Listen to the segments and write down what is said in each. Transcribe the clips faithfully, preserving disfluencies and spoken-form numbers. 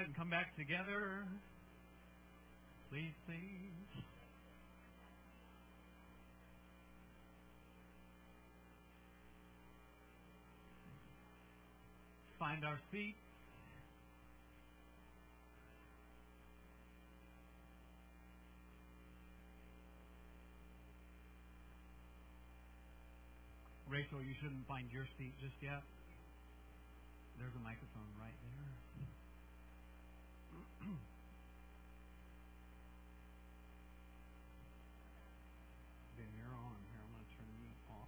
ahead and come back together. Please, please. Find our seat. Rachel, you shouldn't find your seat just yet. There's a microphone right there. Then you're on here. I'm going to turn you off.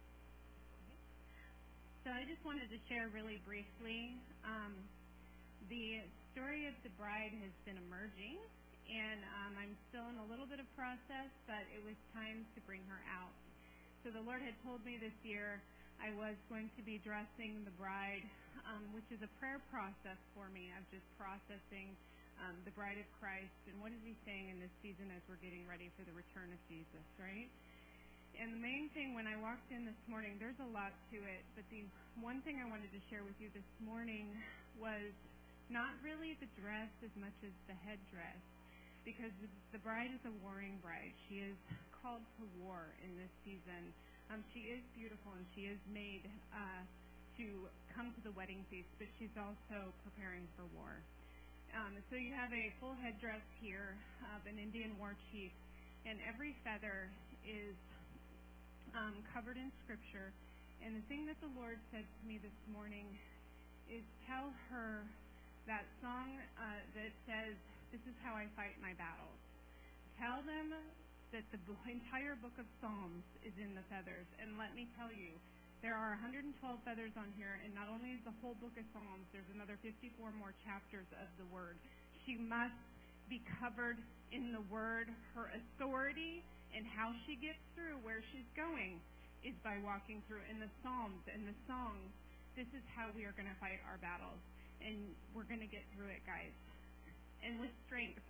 So I just wanted to share really briefly. Um, the story of the bride has been emerging, and um, I'm still in a little bit of process, but it was time to bring her out. So the Lord had told me this year I was going to be dressing the bride, um, which is a prayer process for me of just processing um, the bride of Christ and what is He saying in this season as we're getting ready for the return of Jesus, right? And the main thing when I walked in this morning, there's a lot to it, but the one thing I wanted to share with you this morning was not really the dress as much as the headdress, because the bride is a warring bride. She is called to war in this season. Um, she is beautiful and she is made uh, to come to the wedding feast, but she's also preparing for war. Um, so you have a full headdress here of an Indian war chief, and every feather is um, covered in Scripture. And the thing that the Lord said to me this morning is tell her that song uh, that says, "This is how I fight my battles." Tell them that the entire book of Psalms is in the feathers. And let me tell you, there are one hundred twelve feathers on here, and not only is the whole book of Psalms, there's another fifty-four more chapters of the Word. She must be covered in the Word. Her authority and how she gets through where she's going is by walking through in the Psalms and the songs. This is how we are going to fight our battles. And we're going to get through it, guys. And with strength.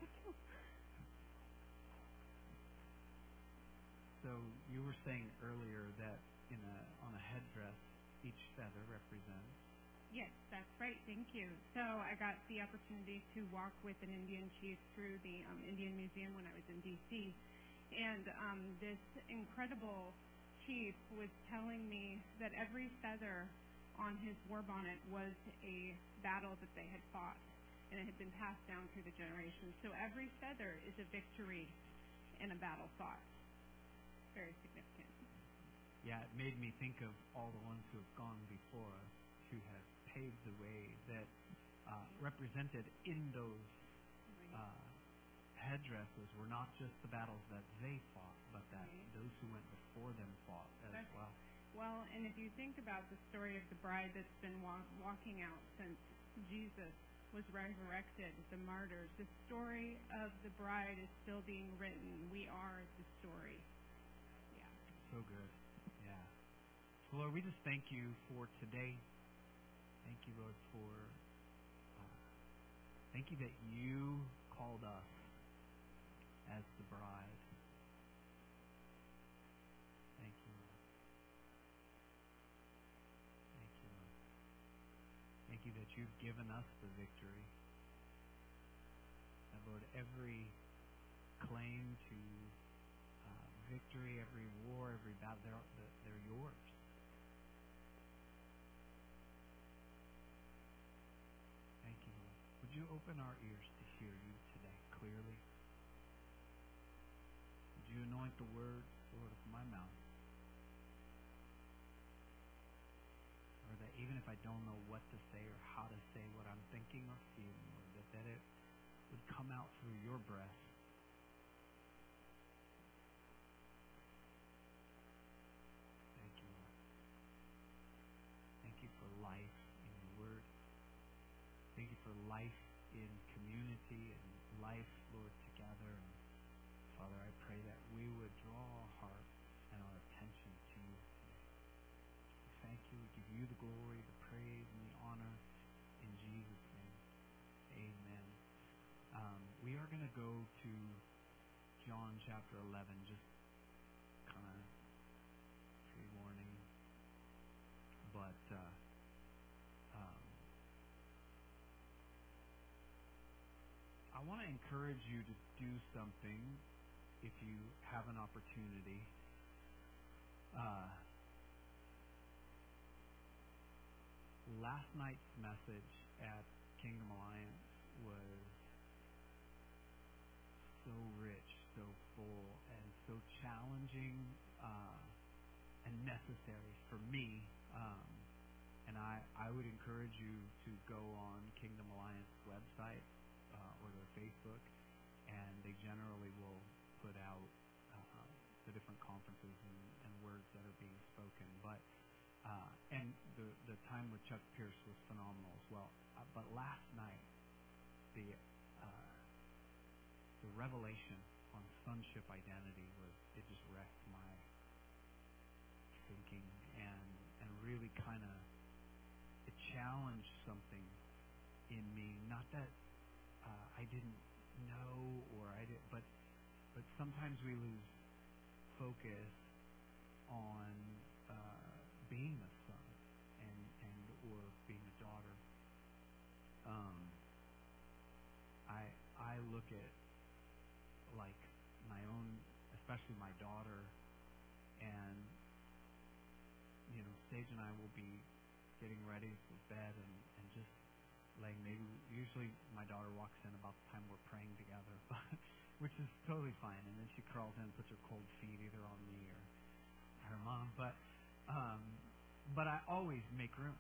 So you were saying earlier that in a, on a headdress, each feather represents? Yes, that's right. Thank you. So I got the opportunity to walk with an Indian chief through the um, Indian Museum when I was in D C And um, this incredible chief was telling me that every feather on his war bonnet was a battle that they had fought, and it had been passed down through the generations. So every feather is a victory in a battle fought. Very significant. Yeah, it made me think of all the ones who have gone before us, who have paved the way, that uh, represented in those uh, headdresses were not just the battles that they fought, but that right. those who went before them fought as That's, well. Well, and if you think about the story of the bride that's been walk, walking out since Jesus was resurrected, the martyrs, the story of the bride is still being written. We are the story. Yeah. So good. Yeah. So, Lord, we just thank you for today. Thank you, Lord, for uh, thank you that you called us as the bride. Thank you, Lord. Thank you, Lord. Thank you that you've given us the victory. And Lord, every claim to uh, victory, every war, every battle, they're, they're yours. Thank you, Lord. Would you open our ears to hear you today clearly? Would you anoint the words, Lord, of my mouth? Or that even if I don't know what to say or how to say what I'm thinking or feeling, Lord, that, that it would come out through your breath. Thank you, Lord. Thank you for life in your word. Thank you for life in community and life, Lord, together. And Father, I pray that we would draw our hearts and our attention to you today. We thank you. We give you the glory, the praise, and the honor in Jesus' name. Amen. Um, we are going to go to John chapter eleven, just kind of pre-warning. But uh, um, encourage you to do something if you have an opportunity. Uh, last night's message at Kingdom Alliance was so rich, so full, and so challenging uh, and necessary for me. Um, and I, I would encourage you to go on Kingdom Alliance website uh, or their Facebook, and they generally will put out uh, the different conferences and, and words that are being spoken. But uh, and the the time with Chuck Pierce was phenomenal as well. Uh, but last night, the uh, the revelation on sonship identity was, it just wrecked my thinking and and really kind of it challenged something in me. Not that uh, I didn't know or I did, but but sometimes we lose focus on uh, being a son and and or being a daughter. Um, I I look at like my own, especially my daughter, and you know, Sage and I will be getting ready for bed and, and just laying. Maybe usually my daughter walks in about the time we're praying together, but which is totally fine. And then she crawls in and puts her cold feet either on me or her mom. But um, but I always make room,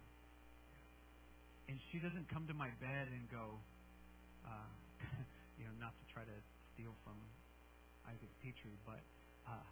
and she doesn't come to my bed and go, uh, you know, not to try to steal from Isaac Petrie, but uh,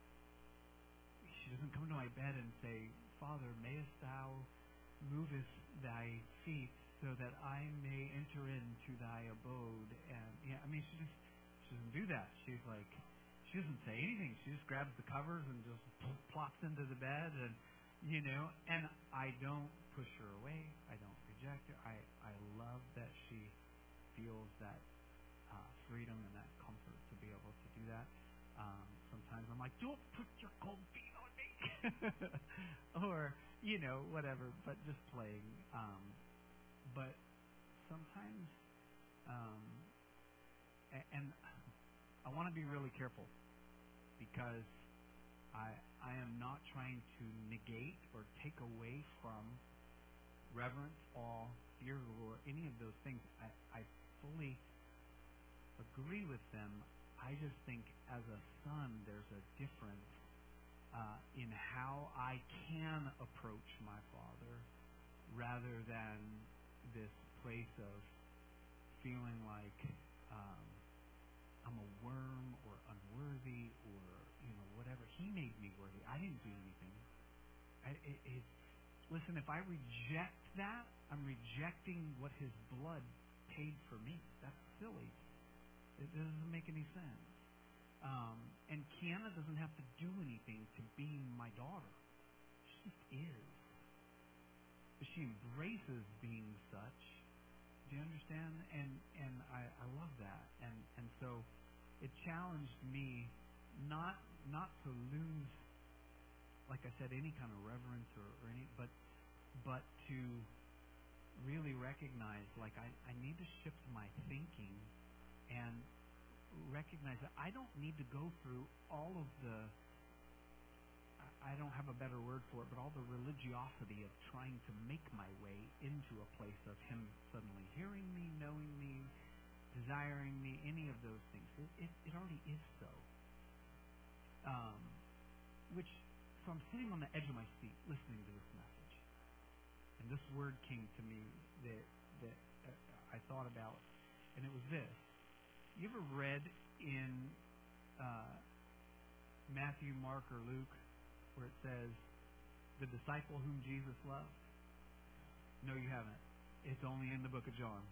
she doesn't come to my bed and say, Father, mayest thou movest thy feet so that I may enter into thy abode. And yeah, I mean, she just she doesn't do that. She's like, she doesn't say anything. She just grabs the covers and just plops into the bed, and you know. And I don't push her away. I don't reject her. I I love that she feels that uh, freedom and that comfort to be able to do that. Um, sometimes I'm like, don't put your cold feet on me, or you know, whatever. But just playing. Um, but sometimes, um, and, and I want to be really careful because I I am not trying to negate or take away from reverence, awe, fear of the Lord, any of those things. I, I fully agree with them. I just think as a son, there's a difference uh, in how I can approach my father rather than this place of feeling like um, I'm a worm or unworthy or you know whatever. He made me worthy. I didn't do anything. I, it, it, listen, if I reject that, I'm rejecting what His blood paid for me. That's silly. It doesn't make any sense. Um, and Kiana doesn't have to do anything to be my daughter. She just is. But she embraces being such. Do you understand? And and I, I love that. And and so it challenged me not not to lose, like I said, any kind of reverence or, or any, but but to really recognize, like I, I need to shift my thinking and recognize that I don't need to go through all of the, I don't have a better word for it, but all the religiosity of trying to make my way into a place of Him suddenly hearing me, knowing me, desiring me, any of those things. It, it, it already is so. Um, which, so I'm sitting on the edge of my seat listening to this message. And this word came to me that, that uh, I thought about, and it was this. You ever read in uh, Matthew, Mark, or Luke where it says, the disciple whom Jesus loved? No, you haven't. It's only in the book of John.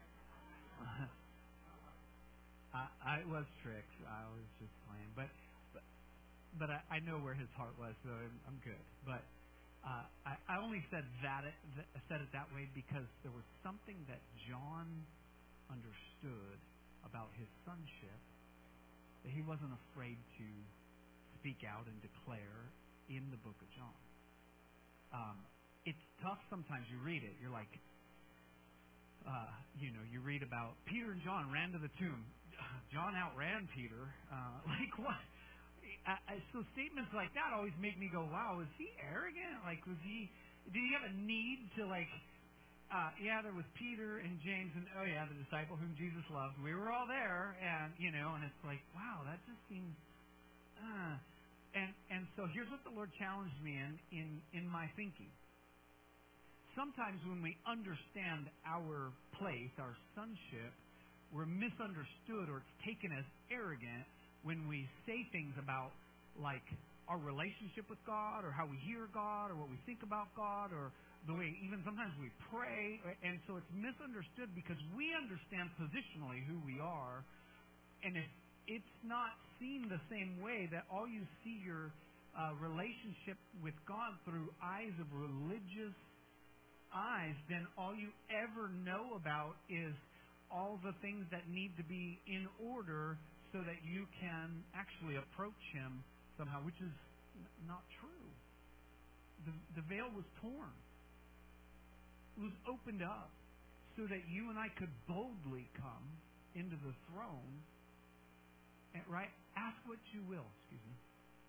I, I was tricked. I was just playing. But but, but I, I know where his heart was, so I'm, I'm good. But uh, I, I only said that it, th- said it that way because there was something that John understood about his sonship that he wasn't afraid to speak out and declare in the book of John. Um, it's tough sometimes. You read it, you're like, uh, you know, you read about Peter and John ran to the tomb. John outran Peter. Uh, like what? Uh, so statements like that always make me go, wow, was he arrogant? Like, was he, did he have a need to, like, uh, yeah, there was Peter and James and, oh yeah, the disciple whom Jesus loved. We were all there, and, you know, and it's like, wow, that just seems, uh. And, and so here's what the Lord challenged me in, in, in my thinking. Sometimes when we understand our place, our sonship, we're misunderstood or it's taken as arrogant when we say things about, like, our relationship with God or how we hear God or what we think about God or the way even sometimes we pray. And so it's misunderstood because we understand positionally who we are. And if it's not seen the same way, that all you see your uh, relationship with God through eyes of religious eyes, then all you ever know about is all the things that need to be in order so that you can actually approach Him somehow, which is n- not true. The, the veil was torn. It was opened up so that you and I could boldly come into the throne. And, right? Ask what you will. Excuse me.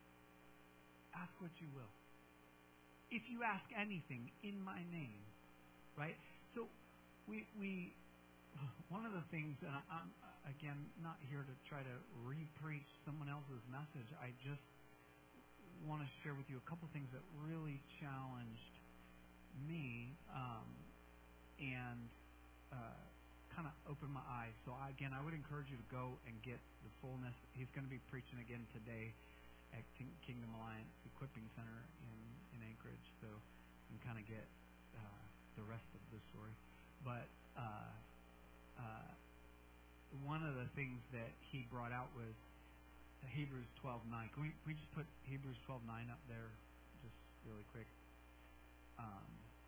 Ask what you will. If you ask anything in my name, right? So we we one of the things, and I, I'm again not here to try to re-preach someone else's message. I just want to share with you a couple things that really challenged me um, and uh, kind of opened my eyes. So I, again, I would encourage you to go and get the fullness. He's going to be preaching again today at King, Kingdom Alliance Equipping Center in, in Anchorage, so you can kind of get uh, the rest of the story. But uh, uh, one of the things that he brought out was Hebrews twelve nine. Can we, we just put Hebrews twelve nine up there just really quick? Um,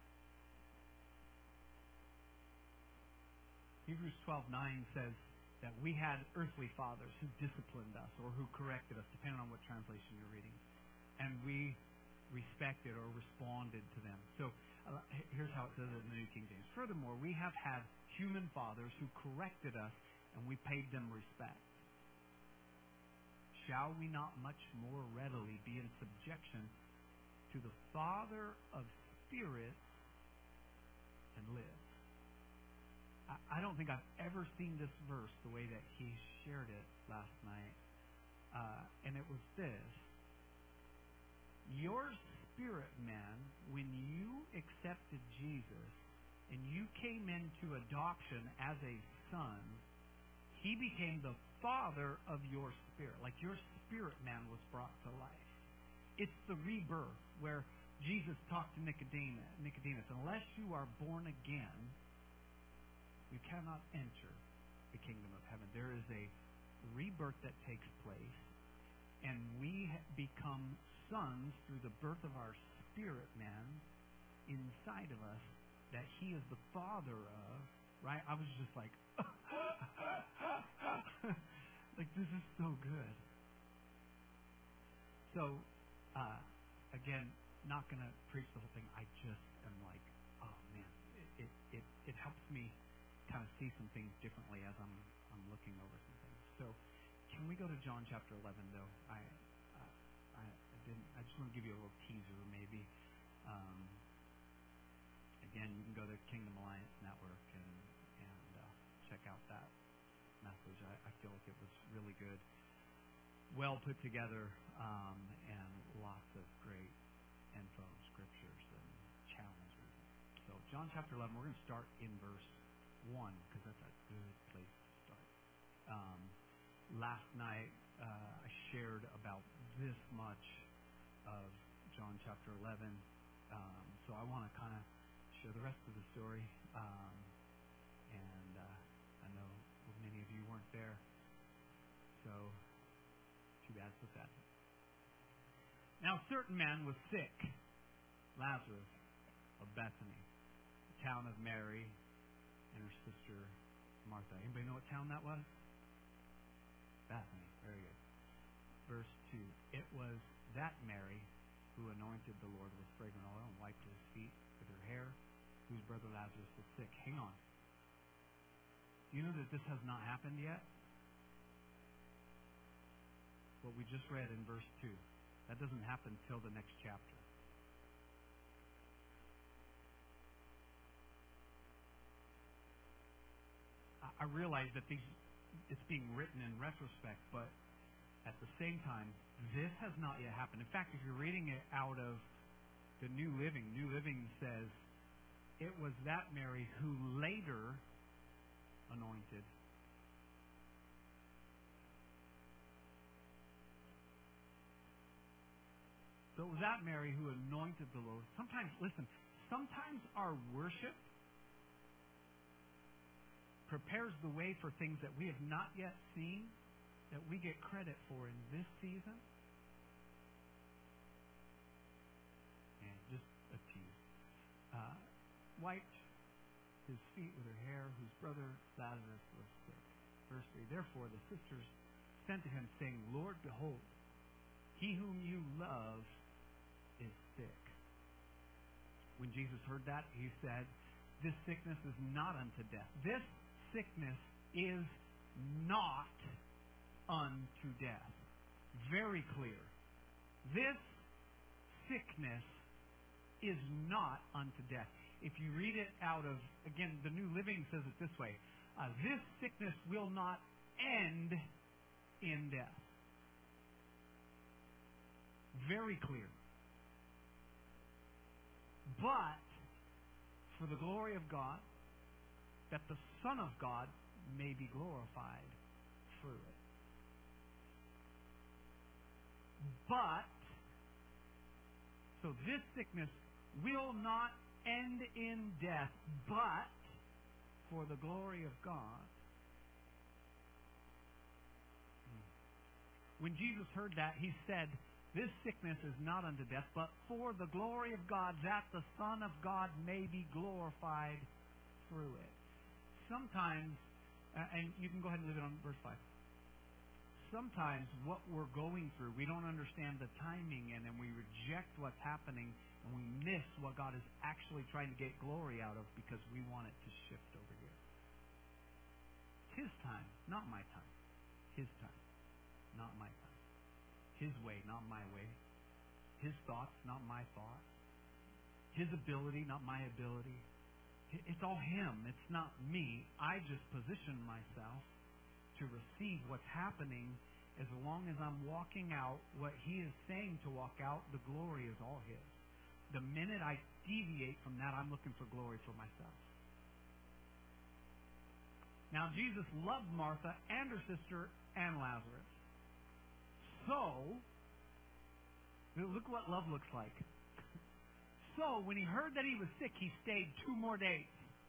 Hebrews twelve nine says that we had earthly fathers who disciplined us or who corrected us, depending on what translation you're reading. And we respected or responded to them. So uh, here's how it says it in the New King James. Furthermore, we have had human fathers who corrected us, and we paid them respect. Shall we not much more readily be in subjection to the Father of spirits and live? I don't think I've ever seen this verse the way that he shared it last night. Uh, and it was this. Your spirit man, when you accepted Jesus and you came into adoption as a son, he became the father of your spirit. Like your spirit man was brought to life. It's the rebirth where Jesus talked to Nicodemus. Nicodemus, unless you are born again, you cannot enter the kingdom of heaven. There is a rebirth that takes place, and we become sons through the birth of our spirit man inside of us that he is the father of, right? I was just like, like this is so good. So, uh, again, not going to preach the whole thing. I just am like, oh man, it, it, it, it helps me kind of see some things differently as I'm I'm looking over some things. So, can we go to John chapter eleven though? I uh, I, I didn't. I just want to give you a little teaser, maybe. Um, again, you can go to Kingdom Alliance Network and and uh, check out that message. I, I feel like it was really good, well put together, um, and lots of great info, scriptures, and challenges. So, John chapter eleven. We're going to start in verse one, because that's a good place to start. Um, last night, uh, I shared about this much of John chapter eleven, um, so I want to kind of share the rest of the story. Um, and uh, I know many of you weren't there, so too bad, so sad. Now, a certain man was sick, Lazarus of Bethany, the town of Mary and her sister Martha. Anybody know what town that was? Bethany. Very good. Verse two. It was that Mary who anointed the Lord with fragrant oil and wiped his feet with her hair, whose brother Lazarus was sick. Hang on. Do you know that this has not happened yet? What we just read in verse two. That doesn't happen till the next chapter. I realize that these, it's being written in retrospect, but at the same time, this has not yet happened. In fact, if you're reading it out of the New Living, New Living says, it was that Mary who later anointed. So it was that Mary who anointed the Lord. Sometimes, listen, sometimes our worship prepares the way for things that we have not yet seen, that we get credit for in this season. And just a tease. Uh, wiped his feet with her hair, whose brother Lazarus was sick. Verse three. Therefore the sisters sent to him, saying, Lord, behold, he whom you love is sick. When Jesus heard that, he said, this sickness is not unto death. This sickness is not unto death. Very clear. This sickness is not unto death. If you read it out of, again, the New Living says it this way, uh, this sickness will not end in death. Very clear. But for the glory of God, that the Son of God may be glorified through it. But, so this sickness will not end in death, but for the glory of God. When Jesus heard that, he said, this sickness is not unto death, but for the glory of God, that the Son of God may be glorified through it. Sometimes, uh, and you can go ahead and leave it on verse five. Sometimes what we're going through, we don't understand the timing in, and we reject what's happening, and we miss what God is actually trying to get glory out of because we want it to shift over here. It's His time, not my time. His time, not my time. His way, not my way. His thoughts, not my thoughts. His ability, not my ability. It's all Him. It's not me. I just position myself to receive what's happening. As long as I'm walking out what He is saying to walk out, the glory is all His. The minute I deviate from that, I'm looking for glory for myself. Now, Jesus loved Martha and her sister and Lazarus. So, look what love looks like. So, when he heard that he was sick, he stayed two more days.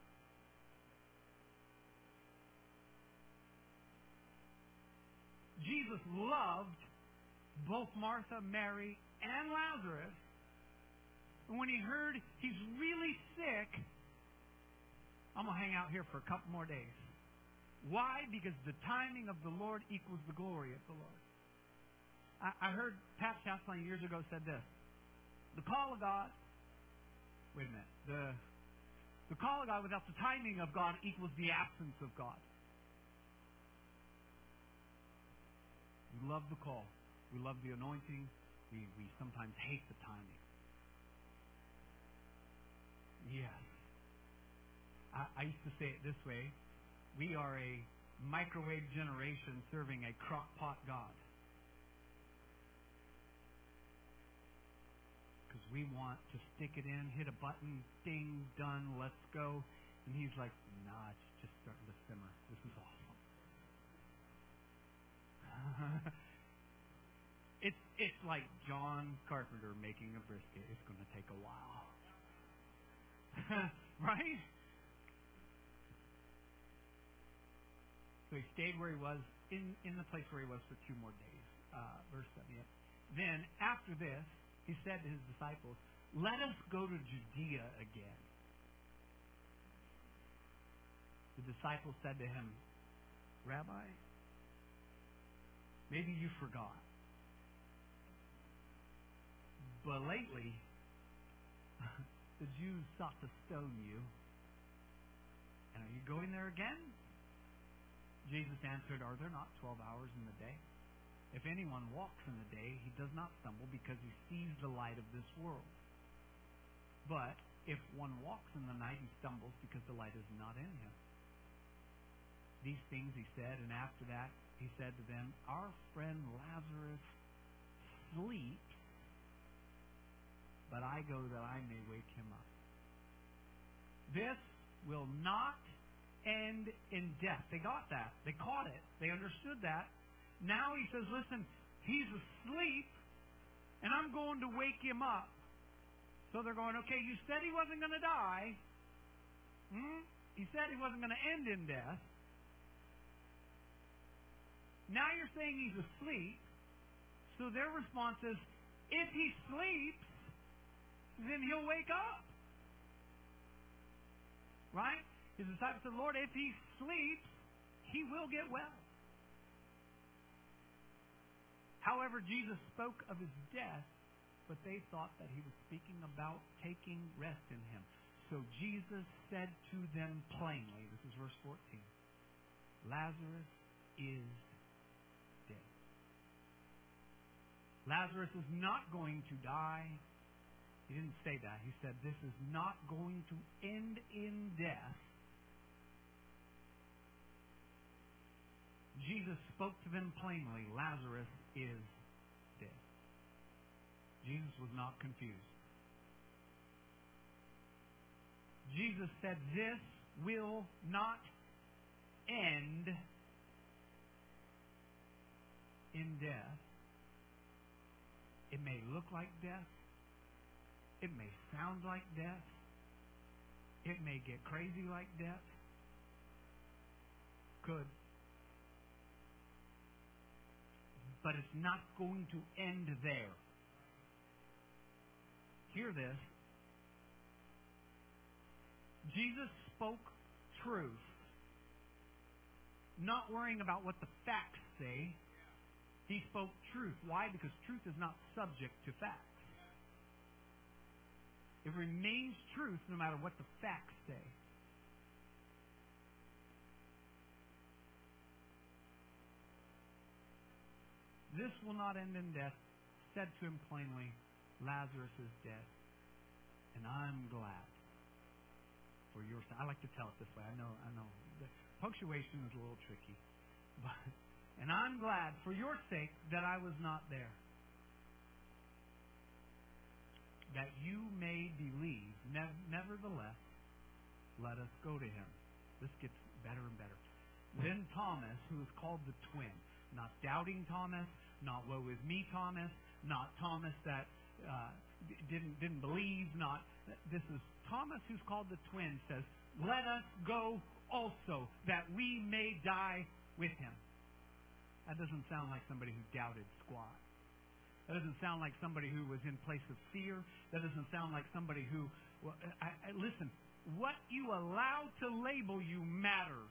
Jesus loved both Martha, Mary, and Lazarus. And when he heard he's really sick, I'm going to hang out here for a couple more days. Why? Because the timing of the Lord equals the glory of the Lord. I, I heard Pat Chastain years ago said this. The call of God Wait a minute. The, the call of God without the timing of God equals the absence of God. We love the call. We love the anointing. We, we sometimes hate the timing. Yes. I, I used to say it this way. We are a microwave generation serving a crock pot God. Because we want to stick it in, hit a button, ding, done, let's go. And He's like, nah, it's just starting to simmer. This is awesome. it's it's like John Carpenter making a brisket. It's going to take a while. Right? So he stayed where he was, in, in the place where he was for two more days. Uh, verse seven. Yeah. Then, after this, He said to His disciples, let us go to Judea again. The disciples said to Him, Rabbi, maybe you forgot. But lately, the Jews sought to stone you. And are you going there again? Jesus answered, "Are there not twelve hours in the day? If anyone walks in the day, he does not stumble because he sees the light of this world. But if one walks in the night, he stumbles because the light is not in him." These things he said, and after that he said to them, "Our friend Lazarus sleeps, but I go that I may wake him up." This will not end in death. They got that. They caught it. They understood that. Now he says, listen, he's asleep, and I'm going to wake him up. So they're going, okay, you said he wasn't going to die. Hmm? He said he wasn't going to end in death. Now you're saying he's asleep. So their response is, if he sleeps, then he'll wake up. Right? His disciples said, Lord, if he sleeps, he will get well. However, Jesus spoke of his death, but they thought that he was speaking about taking rest in him. So Jesus said to them plainly, this is verse fourteen, Lazarus is dead. Lazarus is not going to die. He didn't say that. He said this is not going to end in death. Jesus spoke to them plainly, Lazarus is dead. Jesus was not confused. Jesus said this will not end in death. It may look like death. It may sound like death. It may get crazy like death. Could. But it's not going to end there. Hear this. Jesus spoke truth, not worrying about what the facts say. He spoke truth. Why? Because truth is not subject to facts. It remains truth no matter what the facts say. This will not end in death. Said to him plainly, Lazarus is dead. And I'm glad for your sake. I like to tell it this way. I know, I know. The punctuation is a little tricky. But and I'm glad for your sake that I was not there, that you may believe. Nevertheless, let us go to him. This gets better and better. Then Thomas, who is called the twin, not doubting Thomas, not woe is me Thomas, not Thomas that uh, didn't didn't believe, not this is Thomas who's called the twin, says, let us go also, that we may die with him. That doesn't sound like somebody who doubted squat. That doesn't sound like somebody who was in place of fear. That doesn't sound like somebody who, well, I, I, listen, what you allow to label you matters.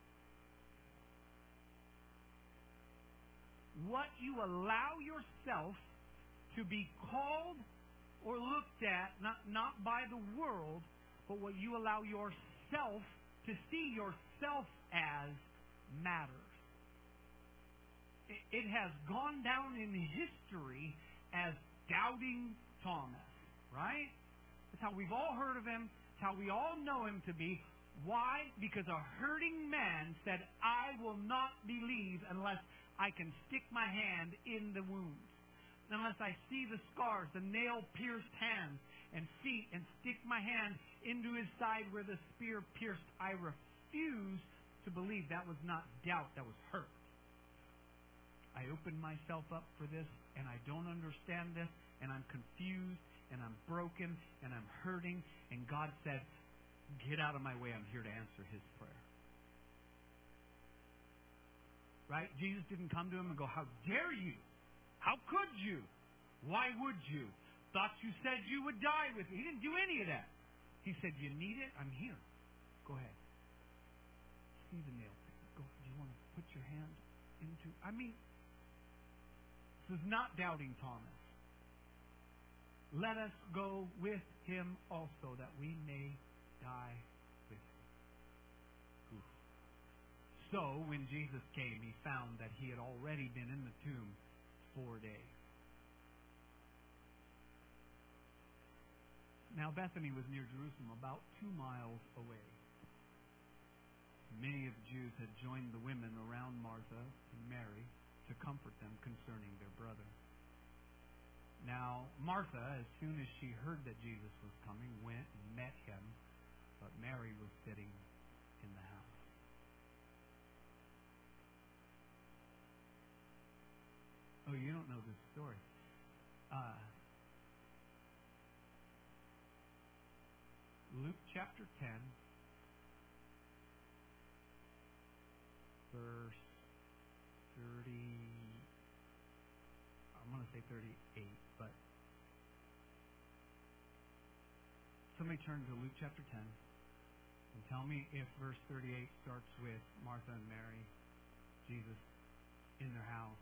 What you allow yourself to be called or looked at, not, not by the world, but what you allow yourself to see yourself as matters. It has gone down in history as doubting Thomas, right? That's how we've all heard of him. It's how we all know him to be. Why? Because a hurting man said, I will not believe unless I can stick my hand in the wounds. Unless I see the scars, the nail-pierced hands and feet, and stick my hand into his side where the spear pierced. I refuse to believe. That was not doubt, that was hurt. I opened myself up for this, and I don't understand this, and I'm confused, and I'm broken, and I'm hurting, and God said, get out of my way, I'm here to answer his prayer. Right? Jesus didn't come to him and go, how dare you? How could you? Why would you? Thought you said you would die with me. He didn't do any of that. He said, you need it? I'm here. Go ahead. See the nail. Go. Do you want to put your hand into... I mean... This is not doubting Thomas. Let us go with him also, that we may die with him. Oof. So when Jesus came, he found that he had already been in the tomb four days. Now Bethany was near Jerusalem, about two miles away. Many of the Jews had joined the women around Martha and Mary to comfort them concerning their brother. Now Martha, as soon as she heard that Jesus was coming, went and met him, but Mary was sitting in the house. Oh, you don't know this story. Uh, Luke chapter ten, verse thirty, I'm going to say thirty-eight, but somebody turn to Luke chapter ten and tell me if verse thirty-eight starts with Martha and Mary, Jesus in their house.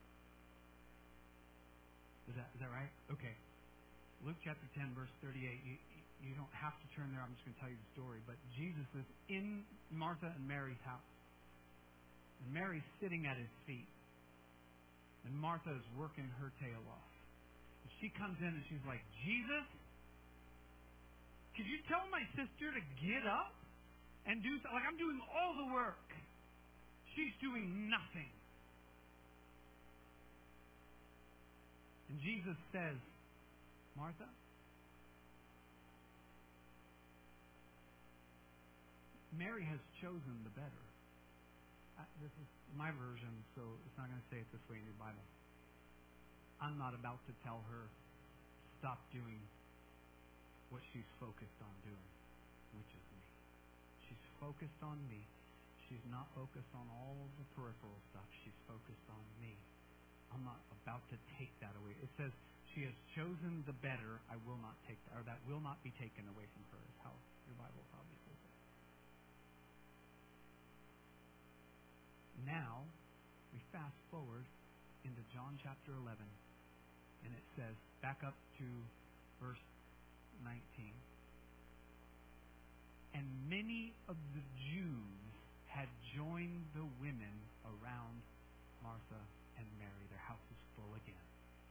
Is that, is that right? Okay. Luke chapter ten, verse thirty-eight. You, you don't have to turn there. I'm just going to tell you the story. But Jesus is in Martha and Mary's house. And Mary's sitting at his feet. And Martha is working her tail off. And she comes in and she's like, Jesus, could you tell my sister to get up and do something? Like, I'm doing all the work. She's doing nothing. And Jesus says, Martha, Mary has chosen the better. Uh, this is my version, so it's not going to say it this way in your Bible. I'm not about to tell her, stop doing what she's focused on doing, which is me. She's focused on me. She's not focused on all of the peripheral stuff. She's focused on me. I'm not about to take that away. It says, she has chosen the better, I will not take that, or that will not be taken away from her, is how your Bible probably says it. Now, we fast forward into John chapter eleven, and it says, back up to verse nineteen. And many of the Jews had joined the women around Martha and Mary. Their house is full again.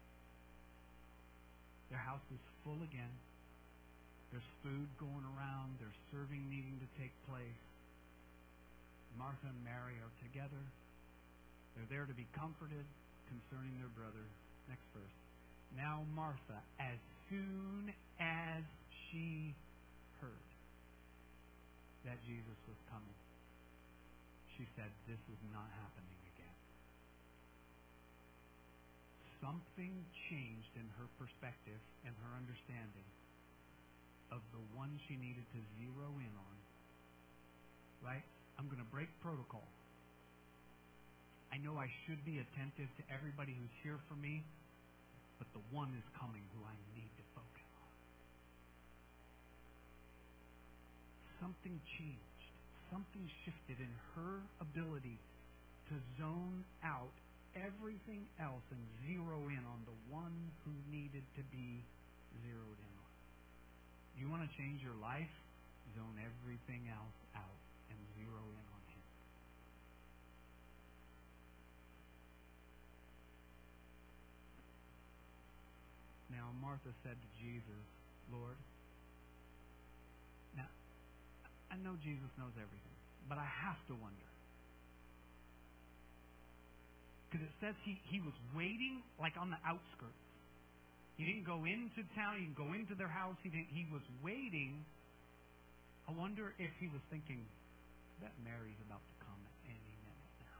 Their house is full again. There's food going around. There's serving needing to take place. Martha and Mary are together. They're there to be comforted concerning their brother. Next verse. Now Martha, as soon as she heard that Jesus was coming, she said, this is not happening again. Something changed in her perspective and her understanding of the one she needed to zero in on. Right? I'm going to break protocol. I know I should be attentive to everybody who's here for me, but the one is coming who I need to focus on. Something changed. Something shifted in her ability to zone out everything else and zero in on the one who needed to be zeroed in on. You want to change your life? Zone everything else out and zero in on him. Now Martha said to Jesus, Lord, now I know Jesus knows everything, but I have to wonder. Because it says he, he was waiting like on the outskirts. He didn't go into town, he didn't go into their house, he didn't he was waiting. I wonder if he was thinking, I bet Mary's about to come at any minute now.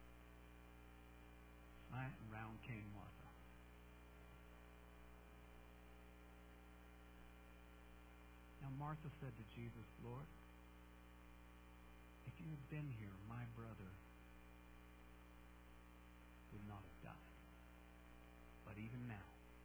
Right? And round came Martha. Now Martha said to Jesus, Lord, if you had been here, my brother would not have died. But even now,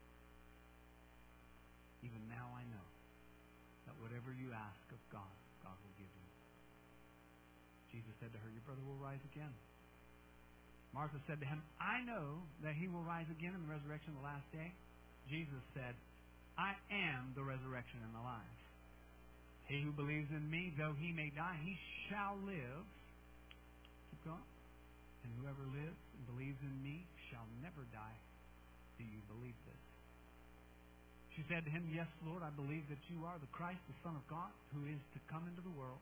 even now I know that whatever you ask of God, God will give you. Jesus said to her, your brother will rise again. Martha said to him, I know that he will rise again in the resurrection of the last day. Jesus said, I am the resurrection and the life. He who believes in me, though he may die, he shall live. to come, and whoever lives and believes in me shall never die. Do you believe this? She said to him, Yes, Lord, I believe that you are the Christ, the Son of God, who is to come into the world.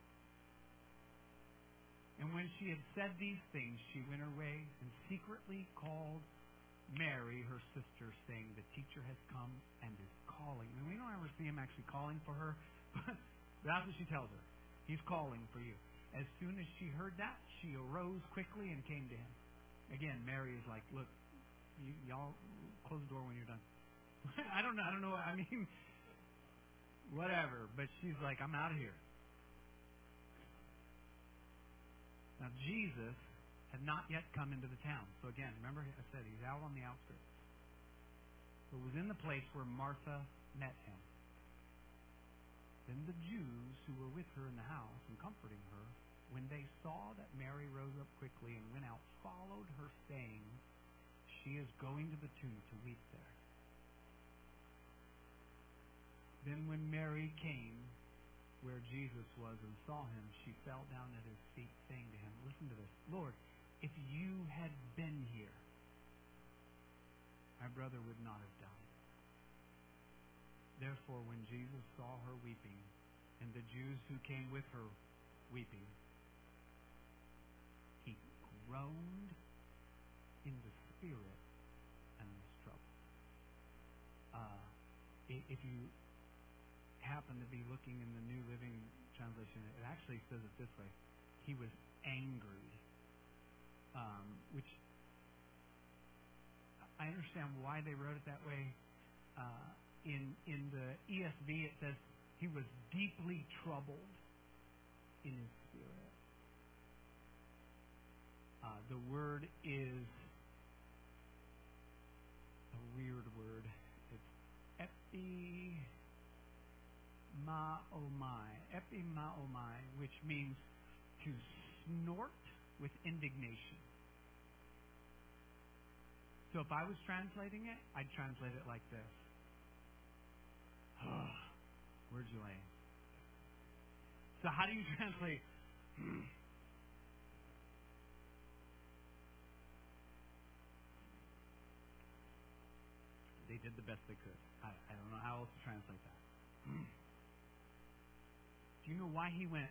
And when she had said these things, she went away and secretly called Mary, her sister, saying, The teacher has come and is calling. And we don't ever see him actually calling for her, but that's what she tells her. He's calling for you. As soon as she heard that, she arose quickly and came to him. Again, Mary is like, Look, you, y'all close the door when you're done. I don't know. I don't know. I mean, whatever. But she's like, I'm out of here. Now, Jesus had not yet come into the town. So again, remember I said he's out on the outskirts. But was in the place where Martha met him. Then the Jews who were with her in the house and comforting her, when they saw that Mary rose up quickly and went out, followed her, saying, She is going to the tomb to weep there. Then when Mary came where Jesus was and saw him, she fell down at his feet, saying to him, Listen to this, Lord, if you had been here, my brother would not have died. Therefore, when Jesus saw her weeping, and the Jews who came with her weeping, he groaned in the spirit and was troubled. Uh, if you happen to be looking in the New Living Translation, it actually says it this way. He was angry, um, which I understand why they wrote it that way. Uh, in in the E S V, it says he was deeply troubled in his spirit. Uh, the word is a weird word. It's epi. Ma'omai, epimaomai, which means to snort with indignation. So if I was translating it, I'd translate it like this. Where'd you lay? So how do you translate? They did the best they could. I, I don't know how else to translate that. Do you know why he went,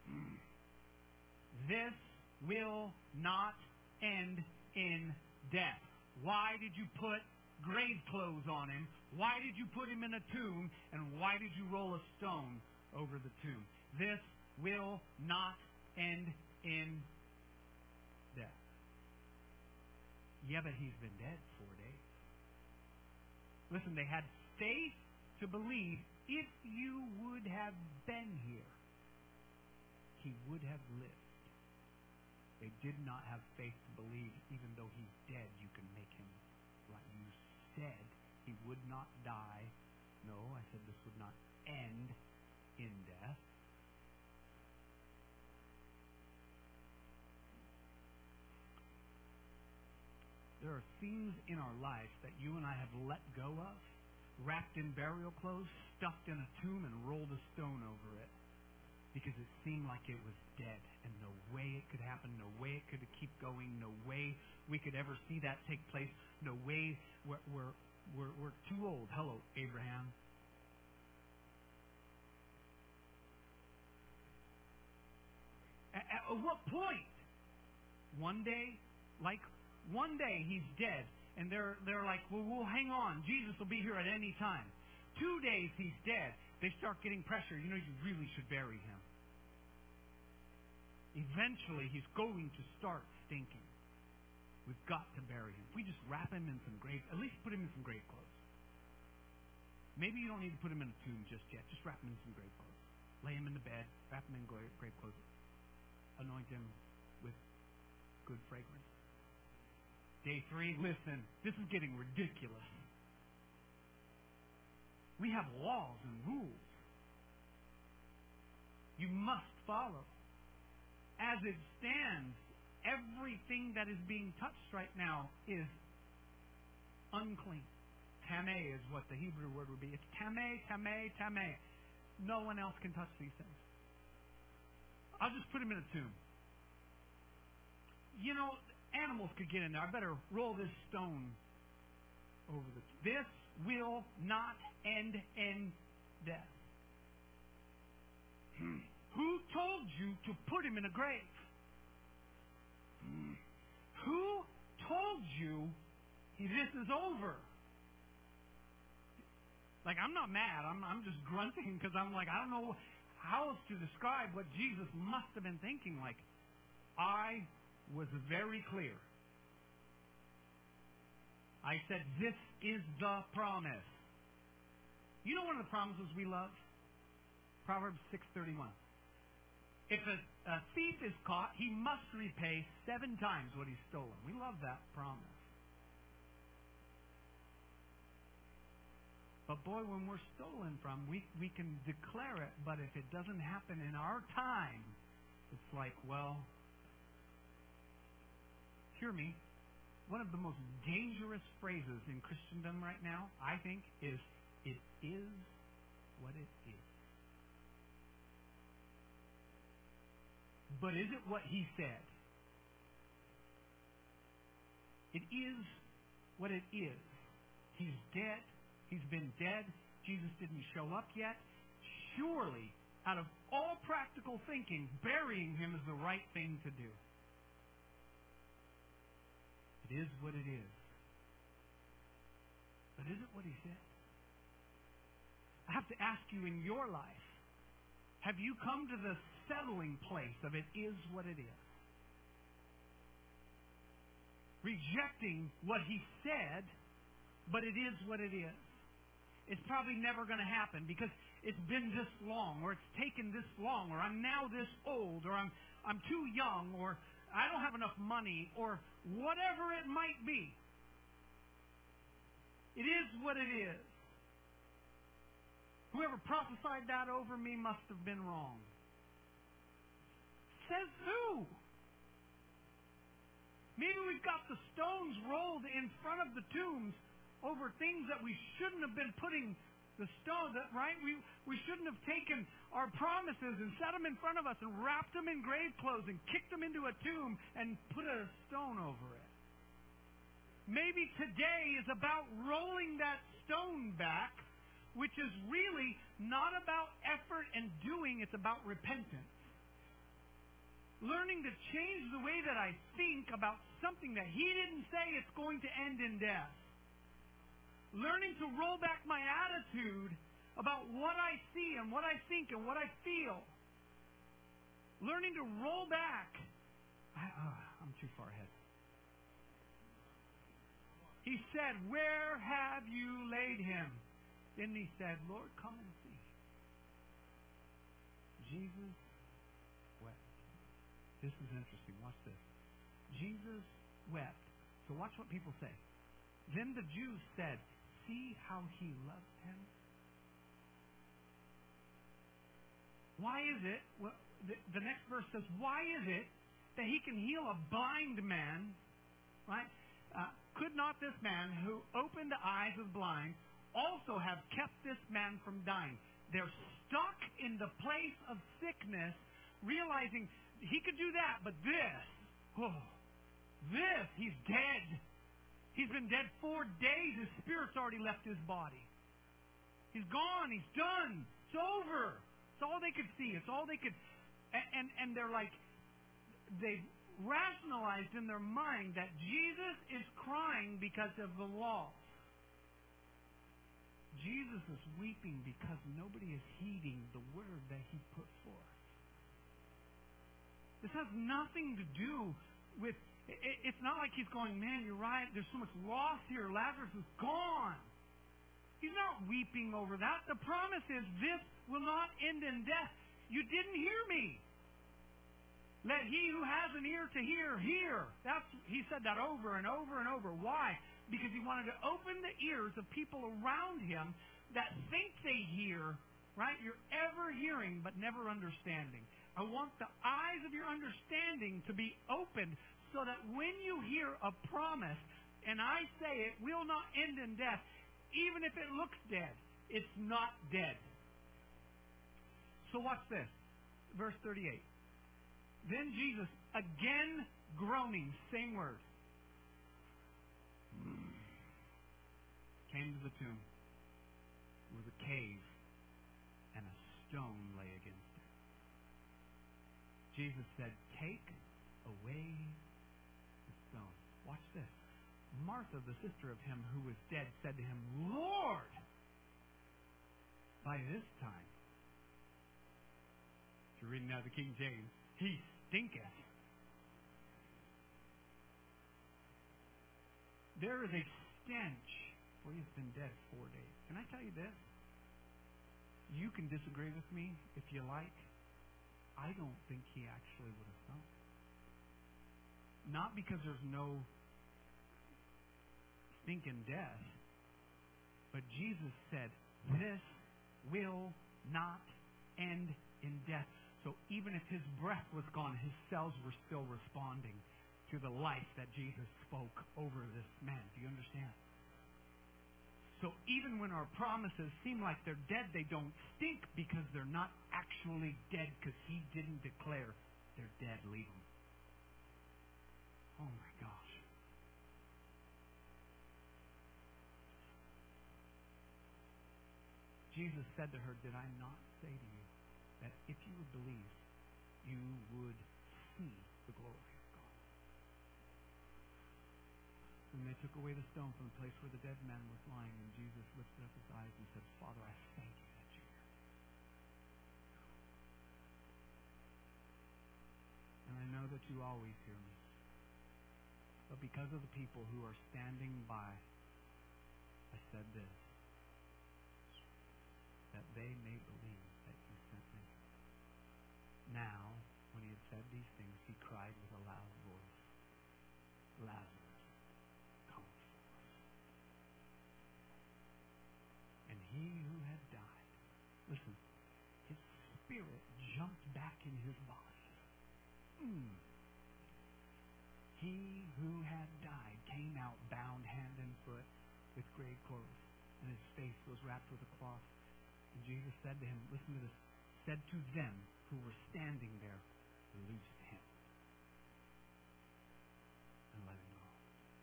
This will not end in death? Why did you put grave clothes on him? Why did you put him in a tomb? And why did you roll a stone over the tomb? This will not end in death. Yeah, but he's been dead four days. Listen, they had faith to believe if you would have been here, he would have lived. They did not have faith to believe even though he's dead, you can make him right. You said he would not die. No, I said this would not end in death. There are things in our life that you and I have let go of, wrapped in burial clothes, stuffed in a tomb, and rolled a stone over it because it seemed like it was dead and no way it could happen, no way it could keep going, no way we could ever see that take place, no way we're, we're, we're, we're too old. Hello, Abraham. At, at what point? One day, like one day he's dead, and they're they're like, well, we'll hang on. Jesus will be here at any time. Two days he's dead. They start getting pressure. You know, you really should bury him. Eventually, he's going to start stinking. We've got to bury him. We just wrap him in some grave, at least put him in some grave clothes. Maybe you don't need to put him in a tomb just yet. Just wrap him in some grave clothes. Lay him in the bed. Wrap him in grave clothes. Anoint him with good fragrance. Day three, listen, this is getting ridiculous. We have laws and rules you must follow. As it stands, everything that is being touched right now is unclean. Tameh is what the Hebrew word would be. It's tameh, tameh, tameh. No one else can touch these things. I'll just put him in a tomb. you know, animals could get in there. I better roll this stone over the... This will not end in death. Hmm. Who told you to put him in a grave? Hmm. Who told you this is over? Like, I'm not mad. I'm, I'm just grunting because I'm like, I don't know how else to describe what Jesus must have been thinking. Like, I was very clear. I said, this is the promise. You know one of the promises we love? Proverbs six thirty-one. If a, a thief is caught, he must repay seven times what he's stolen. We love that promise. But boy, when we're stolen from, we, we can declare it, but if it doesn't happen in our time, it's like, well, hear me. One of the most dangerous phrases in Christendom right now, I think, is, it is what it is. But is it what he said? It is what it is. He's dead. He's been dead. Jesus didn't show up yet. Surely, out of all practical thinking, burying him is the right thing to do. It is what it is. But is it what he said? I have to ask you, in your life, have you come to the settling place of it is what it is? Rejecting what he said, but it is what it is. It's probably never going to happen because it's been this long, or it's taken this long, or I'm now this old, or I'm I'm too young, or I don't have enough money, or whatever it might be. It is what it is. Whoever prophesied that over me must have been wrong. Says who? Maybe we've got the stones rolled in front of the tombs over things that we shouldn't have been putting the stone, that, right? We we shouldn't have taken our promises and set them in front of us and wrapped them in grave clothes and kicked them into a tomb and put a stone over it. Maybe today is about rolling that stone back, which is really not about effort and doing, it's about repentance. Learning to change the way that I think about something that he didn't say it's going to end in death. Learning to roll back my attitude about what I see and what I think and what I feel. Learning to roll back. I, oh, I'm too far ahead. He said, where have you laid him? Then he said, Lord, come and see. Jesus wept. This is interesting. Watch this. Jesus wept. So watch what people say. Then the Jews said, see how he loved him? Why is it, well, the, the next verse says, why is it that he can heal a blind man, right? Uh, could not this man who opened the eyes of the blind also have kept this man from dying? They're stuck in the place of sickness, realizing he could do that, but this, oh, this, he's dead. He's been dead four days. His spirit's already left his body. He's gone. He's done. It's over. It's all they could see. It's all they could... And, and, and they're like... They've rationalized in their mind that Jesus is crying because of the law. Jesus is weeping because nobody is heeding the word that he put forth. This has nothing to do with... It's not like he's going, man, you're right, there's so much loss here. Lazarus is gone. He's not weeping over that. The promise is this will not end in death. You didn't hear me. Let he who has an ear to hear, hear. That's, he said that over and over and over. Why? Because he wanted to open the ears of people around him that think they hear, right? You're ever hearing but never understanding. I want the eyes of your understanding to be opened so that when you hear a promise, and I say it will not end in death, even if it looks dead, it's not dead. So watch this. Verse thirty-eight. Then Jesus again groaning, same word. Came to the tomb. It was a cave, and a stone lay against it. Jesus said, take away the stone. Watch this. Martha, the sister of him who was dead, said to him, Lord, by this time, if you're reading out of the King James, he stinketh. There is a stench, for he has been dead four days. Can I tell you this? You can disagree with me if you like. I don't think he actually would have stunk. Not because there's no stinking death, but Jesus said, this will not end in death. So even if his breath was gone, his cells were still responding to the life that Jesus spoke over this man. Do you understand? So even when our promises seem like they're dead, they don't stink because they're not actually dead, because he didn't declare they're dead. Leave them. Oh my gosh. Jesus said to her, did I not say to you that if you would believe, you would see the glory of God? And they took away the stone from the place where the dead man was lying, and Jesus lifted up his eyes and said, Father, I thank you that you're here. And I know that you always hear me. But because of the people who are standing by, I said this, that they may believe that you sent me. Now, when he had said these things, he cried with a loud voice, Lazarus, come forth. And he who had died, listen, his spirit jumped back in his body. Mm. He who had died came out bound hand and foot with grave clothes, and his face was wrapped with a cloth. And Jesus said to him, listen to this, said to them who were standing there, loose him and let him go.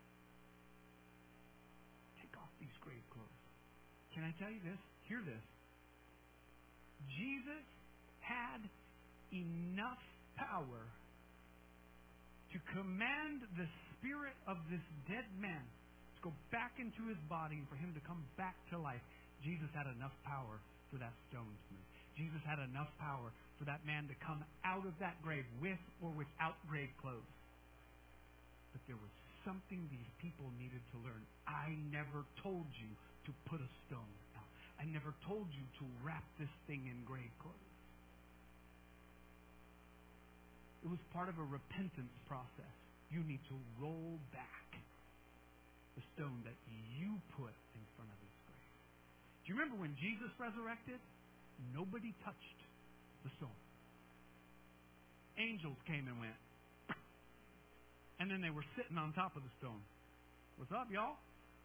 Take off these grave clothes. Can I tell you this? Hear this. Jesus had enough power to command the spirit of this dead man to go back into his body and for him to come back to life. Jesus had enough power for that stone to move. Jesus had enough power for that man to come out of that grave with or without grave clothes. But there was something these people needed to learn. I never told you to put a stone out. I never told you to wrap this thing in grave clothes. It was part of a repentance process. You need to roll back the stone that you put in front of his grave. Do you remember when Jesus resurrected? Nobody touched the stone. Angels came and went. And then they were sitting on top of the stone. What's up, y'all?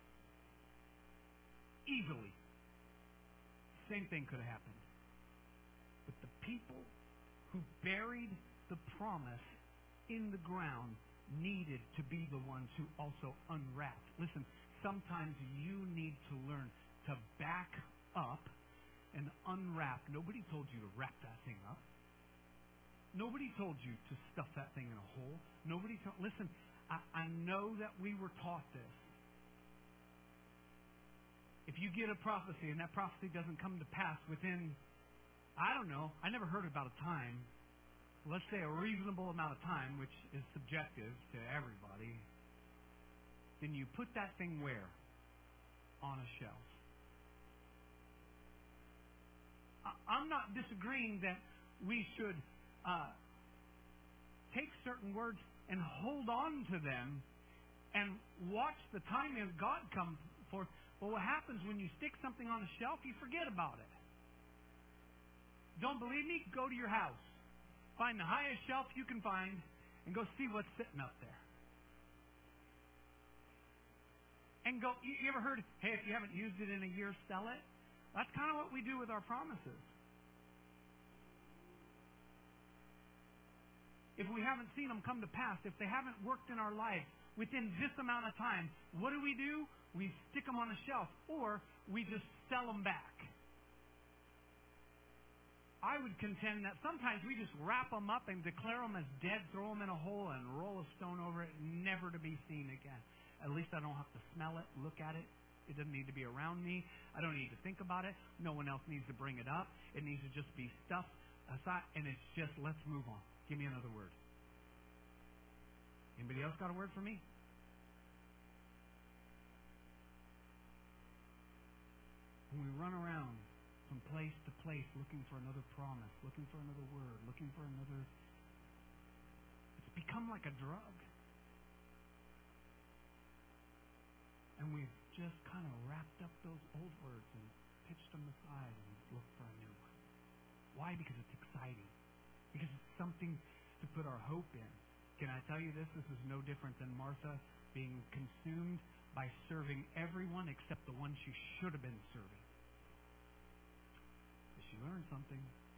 Easily. Same thing could have happened. But the people who buried the promise in the ground needed to be the ones who also unwrapped. Listen, sometimes you need to learn to back up and unwrap. Nobody told you to wrap that thing up. Nobody told you to stuff that thing in a hole. Nobody told... Listen, I, I know that we were taught this. If you get a prophecy and that prophecy doesn't come to pass within, I don't know, I never heard about a time, let's say a reasonable amount of time, which is subjective to everybody, then you put that thing where? On a shelf. I'm not disagreeing that we should uh, take certain words and hold on to them and watch the timing of God come forth. But what happens when you stick something on a shelf, you forget about it. Don't believe me? Go to your house. Find the highest shelf you can find and go see what's sitting up there. And go, you, you ever heard, hey, if you haven't used it in a year, sell it? That's kind of what we do with our promises. if we haven't seen them come to pass, if they haven't worked in our lives within this amount of time, what do we do? We stick them on a shelf, or we just sell them back. I would contend that sometimes we just wrap them up and declare them as dead, throw them in a hole, and roll a stone over it, never to be seen again. At least I don't have to smell it, look at it. It doesn't need to be around me. I don't need to think about it. No one else needs to bring it up. It needs to just be stuffed aside, and it's just, let's move on. Give me another word. Anybody else got a word for me? When we run around from place to place looking for another promise, looking for another word, looking for another... It's become like a drug. And we've just kind of wrapped up those old words and pitched them aside and looked for a new one. Why? Because it's exciting. Because it's something to put our hope in. Can I tell you this? This is no different than Martha being consumed by serving everyone except the one she should have been serving. She learned something.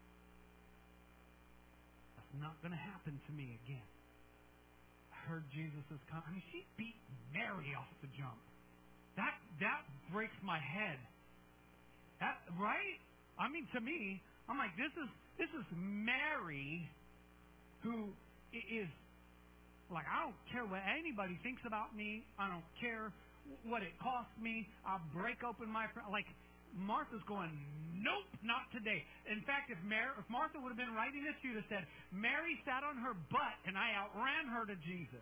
That's not going to happen to me again. I heard Jesus is coming. I mean, she beat Mary off the jump. That that breaks my head. That right? I mean, to me, I'm like, this is this is Mary, who is like, I don't care what anybody thinks about me. I don't care what it costs me. I'll break open my like. Martha's going, nope, not today. In fact, if, Mar- if Martha would have been writing this, she would have said, Mary sat on her butt and I outran her to Jesus.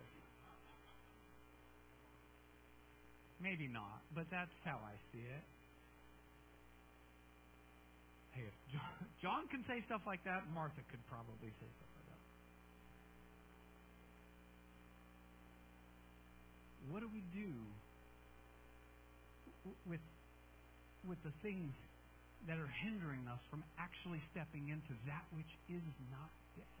Maybe not, but that's how I see it. Hey, if John, John can say stuff like that, Martha could probably say stuff like that. What do we do with with the things that are hindering us from actually stepping into that which is not dead?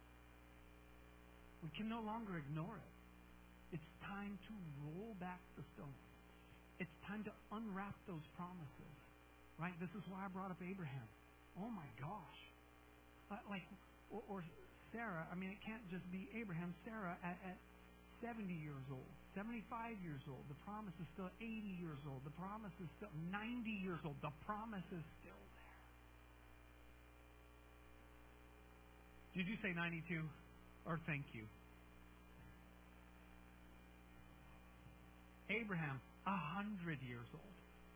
We can no longer ignore it. It's time to roll back the stone. It's time to unwrap those promises. Right? This is why I brought up Abraham. Oh my gosh. Uh, like, or, or Sarah. I mean, it can't just be Abraham. Sarah at, at seventy years old, seventy-five years old. The promise is still eighty years old. The promise is still ninety years old. The promise is still there. Did you say ninety-two? Or thank you? Abraham, a hundred years old.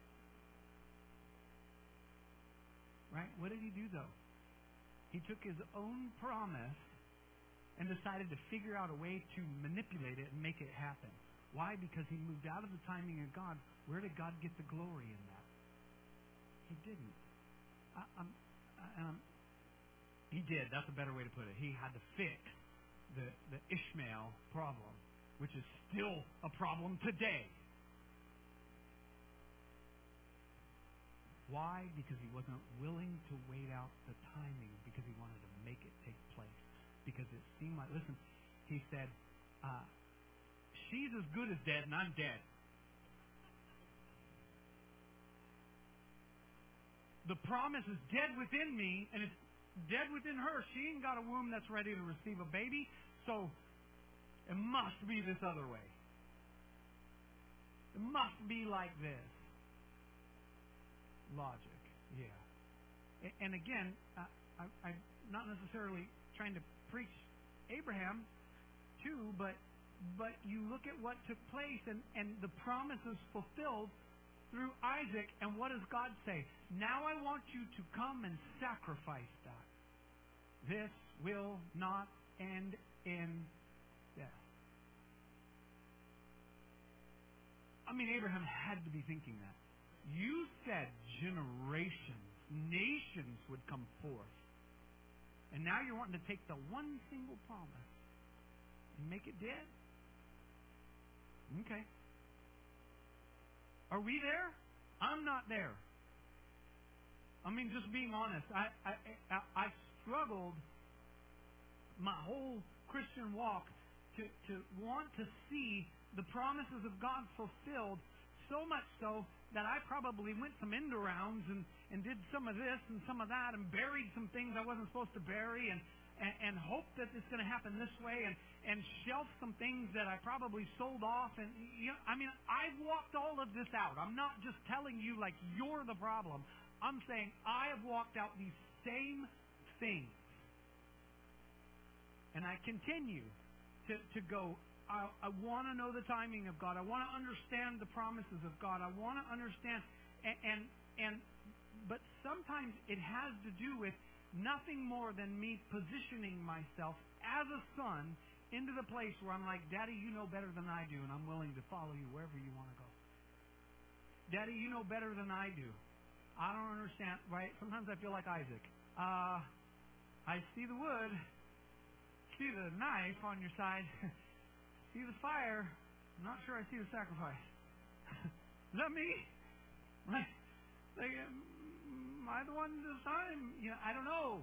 Right? What did he do though? He took his own promise and decided to figure out a way to manipulate it and make it happen. Why? Because he moved out of the timing of God. Where did God get the glory in that? He didn't. I, I'm, I, um, he did. That's a better way to put it. He had to fix the, the Ishmael problem, which is still a problem today. Why? Because he wasn't willing to wait out the timing, because he wanted to make it take place. Because it seemed like, listen, he said, uh, she's as good as dead and I'm dead. The promise is dead within me and it's dead within her. She ain't got a womb that's ready to receive a baby, so it must be this other way. It must be like this. Logic, yeah. And again, uh, I, I'm not necessarily trying to preach Abraham too, but but you look at what took place, and, and the promise is fulfilled through Isaac, and what does God say? Now I want you to come and sacrifice that. This will not end in death. I mean, Abraham had to be thinking that. You said generations, nations would come forth. And now you're wanting to take the one single promise and make it dead? Okay. Are we there? I'm not there. I mean, just being honest, I, I, I, I struggled my whole Christian walk to, to want to see the promises of God fulfilled, so much so that I probably went some end arounds and, and did some of this and some of that and buried some things I wasn't supposed to bury. And and, and hope that it's going to happen this way, and, and shelf some things that I probably sold off. And you know, I mean, I've walked all of this out. I'm not just telling you like you're the problem. I'm saying I have walked out these same things. And I continue to, to go, I, I want to know the timing of God. I want to understand the promises of God. I want to understand, and, and, and but sometimes it has to do with nothing more than me positioning myself as a son into the place where I'm like, Daddy, you know better than I do, and I'm willing to follow you wherever you want to go. Daddy, you know better than I do. I don't understand, right? Sometimes I feel like Isaac. Uh, I see the wood, see the knife on your side, see the fire. I'm not sure I see the sacrifice. Is that me? Right? Like, am I the one this time? You know, I don't know.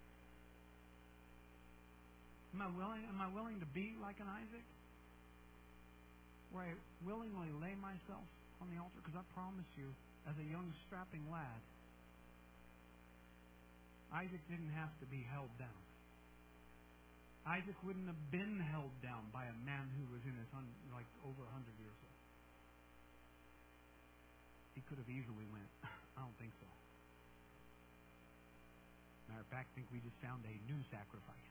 Am I willing? Am I willing to be like an Isaac, where I willingly lay myself on the altar? Because I promise you, as a young strapping lad, Isaac didn't have to be held down. Isaac wouldn't have been held down by a man who was in his hun- like over a hundred years old. He could have easily went. I don't think so. Matter of fact, I think we just found a new sacrifice.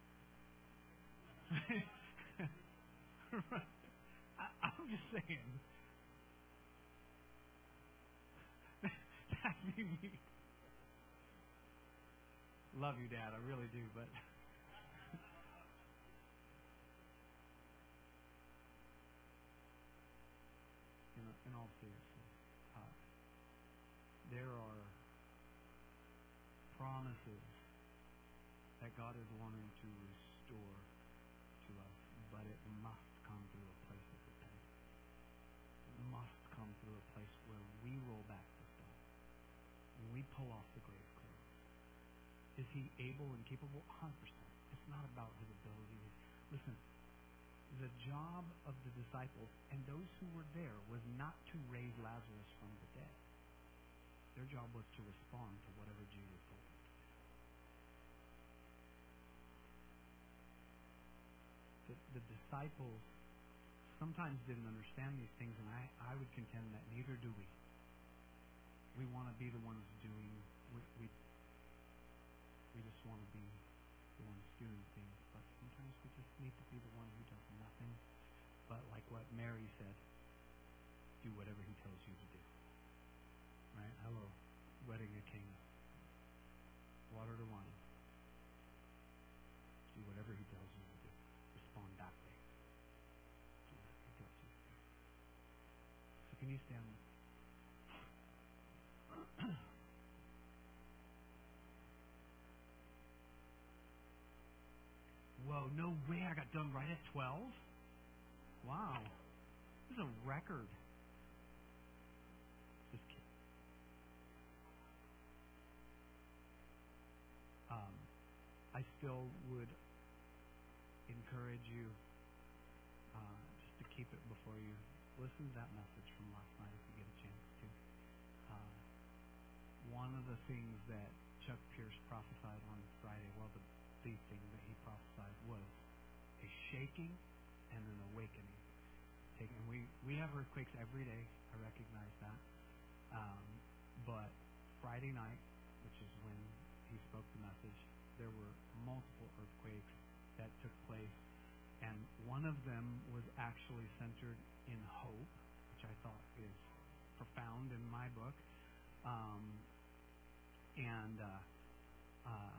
I, I'm just saying. That'd be me. Love you, Dad. I really do, but in, in all seriousness, uh, there are promises that God is wanting to restore to us, but it must come through a place of repentance. It must come through a place where we roll back the stone, and we pull off the grave clothes. Is He able and capable? one hundred percent. It's not about His ability. Listen, the job of the disciples and those who were there was not to raise Lazarus from the dead. Their job was to respond to whatever Jesus told them. The, the disciples sometimes didn't understand these things, and I, I would contend that neither do we. We want to be the ones doing, we, we, we just want to be the ones doing things, but sometimes we just need to be the one who does nothing, but like what Mary said, do whatever He tells you to do. Right? Hello, wedding a king. Water to wine. Do whatever He tells you to do. Respond that way. Do whatever He tells you to do. So can you stand with me? Whoa, no way, I got done right at twelve? Wow. This is a record. Just kidding. Um, I still would encourage you uh, just to keep it before you. Listen to that message from last night if you get a chance to. Uh, one of the things that Chuck Pierce prophesied on Friday, well, the, the thing that he prophesied was a shaking and an awakening. And we, we have earthquakes every day. I recognize that. Um, but Friday night, which is when he spoke the message, there were multiple earthquakes that took place. And one of them was actually centered in hope, which I thought is profound in my book. Um, and uh, uh,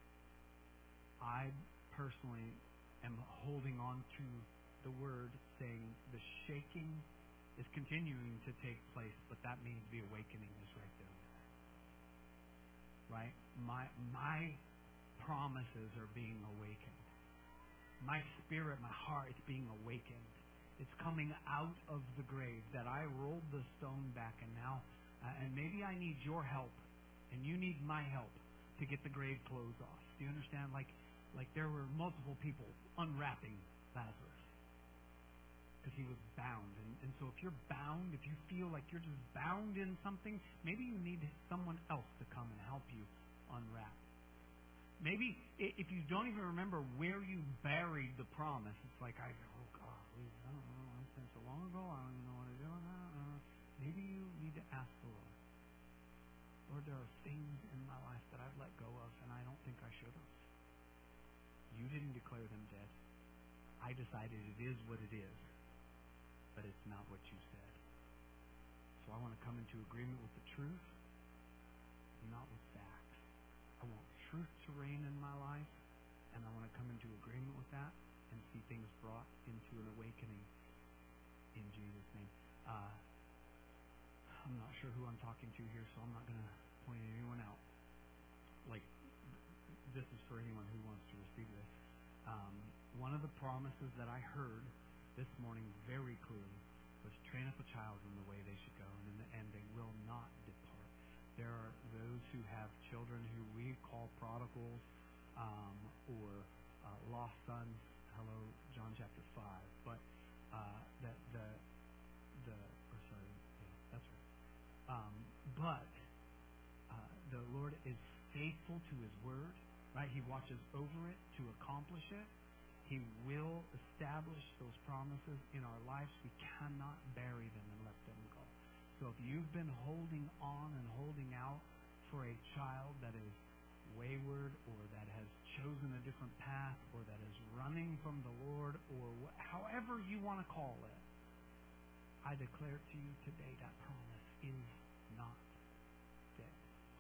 I personally am holding on to the word saying the shaking is continuing to take place, but that means the awakening is right there. Right? My my promises are being awakened. My spirit, my heart, it's being awakened. It's coming out of the grave that I rolled the stone back, and now, uh, and maybe I need your help, and you need my help to get the grave clothes off. Do you understand? Like, like there were multiple people unwrapping Lazarus because he was bound. And, and so if you're bound, if you feel like you're just bound in something, maybe you need someone else to come and help you unwrap. Maybe if you don't even remember where you buried the promise, it's like, I go, oh, God, I don't know. It's been so long ago. I don't even know what to do. Maybe you need to ask the Lord. Lord, there are things in my life that I've let go of, and I don't think I should have. You didn't declare them dead. I decided it is what it is, but it's not what you said. So I want to come into agreement with the truth, not with facts. I want truth to reign in my life, and I want to come into agreement with that and see things brought into an awakening in Jesus' name. Uh, I'm not sure who I'm talking to here, so I'm not going to point anyone out. Like, this is for anyone who wants to receive this. Um, one of the promises that I heard this morning very clearly was train up a child in the way they should go, and in the end they will not depart. There are those who have children who we call prodigals um, or uh, lost sons. Hello, John chapter five. But uh, that the the or sorry, yeah, that's right. Um, but uh, the Lord is faithful to His word, right? He watches over it to accomplish it. He will establish those promises in our lives. We cannot bury them and let them go. So if you've been holding on and holding out for a child that is wayward or that has chosen a different path or that is running from the Lord or wh- however you want to call it, I declare to you today that promise is not dead.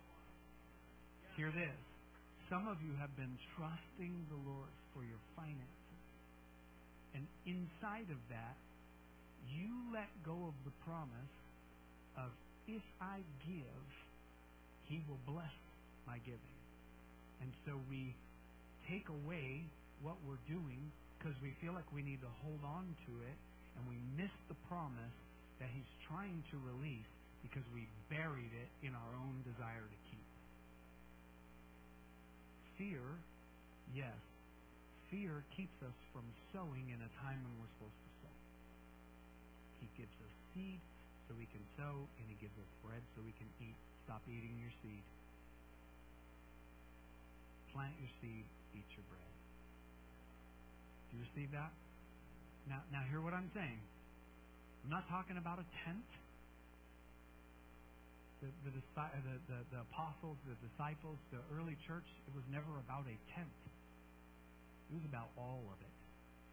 Hear this. Some of you have been trusting the Lord for your finances. And inside of that, you let go of the promise of, if I give, He will bless my giving. And so we take away what we're doing because we feel like we need to hold on to it, and we miss the promise that He's trying to release because we buried it in our own desire to keep. Fear, yes, fear keeps us from sowing in a time when we're supposed to sow. He gives us seed so we can sow, and He gives us bread so we can eat. Stop eating your seed. Plant your seed, eat your bread. Do you receive that? Now, now hear what I'm saying. I'm not talking about a tent. The, the, the, the, the apostles, the disciples, the early church, it was never about a tent. It was about all of it.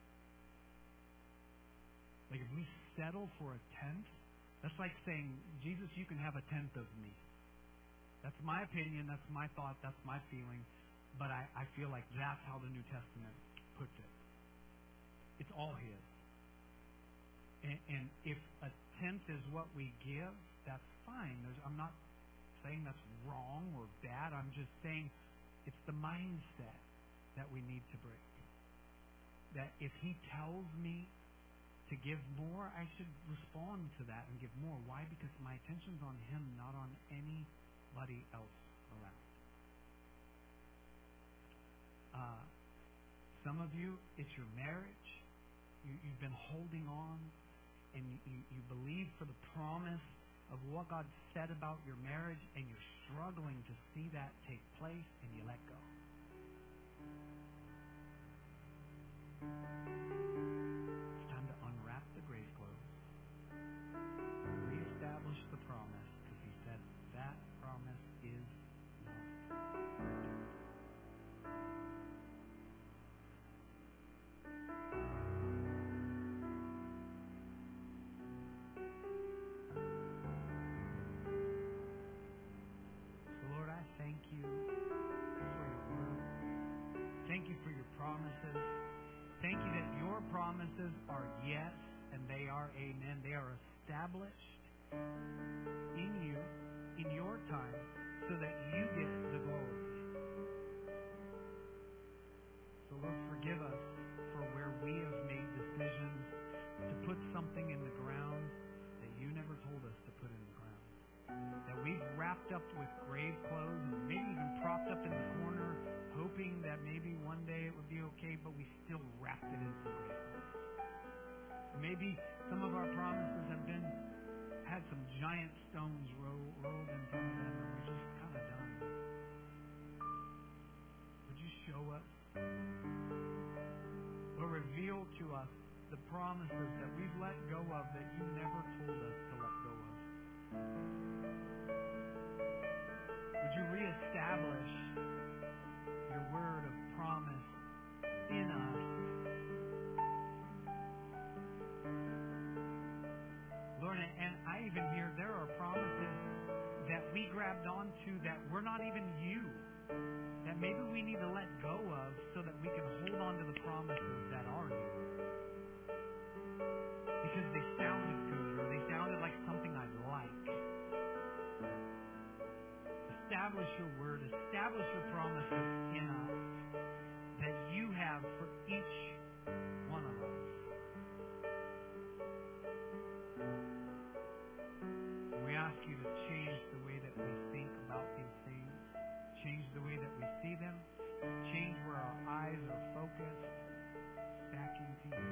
Like if we settle for a tent, that's like saying, Jesus, you can have a tenth of me. That's my opinion, that's my thought, that's my feeling, but I, I feel like that's how the New Testament puts it. It's all His. And, and if a tenth is what we give, that's fine. There's, I'm not saying that's wrong or bad. I'm just saying it's the mindset that we need to break. That if He tells me to give more, I should respond to that and give more. Why? Because my attention's on Him, not on anybody else around. Uh, some of you, it's your marriage. You, you've been holding on, and you, you, you believe for the promise of what God said about your marriage, and you're struggling to see that take place, and you let go. It's time to unwrap the grave clothes, reestablish the promise, because He said that promise is not. Thank you for your word. Thank you for your promises. Thank you that your promises are yes and they are amen. They are established in you, in your time, so that you get the glory. So Lord, forgive us for where we have made decisions to put something in the ground that you never told us to put in the ground. That we've wrapped up with grave clothes and maybe even propped up in the corner, hoping that maybe one day it would be okay, but we still wrapped it in some grave clothes. Maybe some of our promises have been had some giant stones roll, rolled in front of them, and we're just kind of done. Would you us the promises that we've let go of that you never told us to let go of. Would you reestablish your word of promise in us? Lord, and I even hear there are promises that we grabbed onto that were not even you, that maybe we need to let go of so that we can hold on to the promises that are you. Because they sounded good, or they sounded like something I'd like. Establish your word, establish your promises in us that you have for each one of us. We ask you to change the way that we think about these things, change the way that we see them, change where our eyes are focused, stacking to you.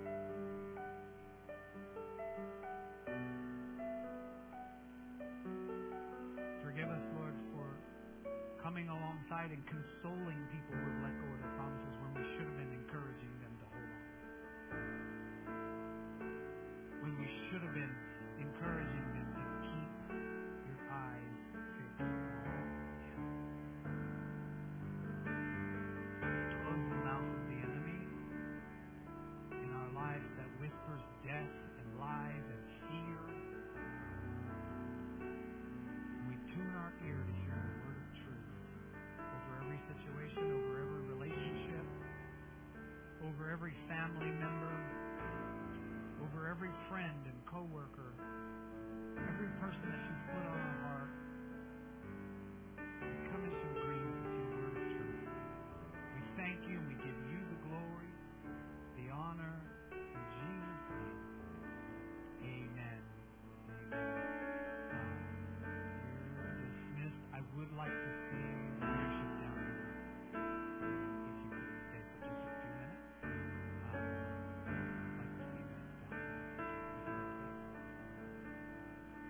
Forgive us, Lord, for coming alongside and consoling people who have let go of their promises when we should have been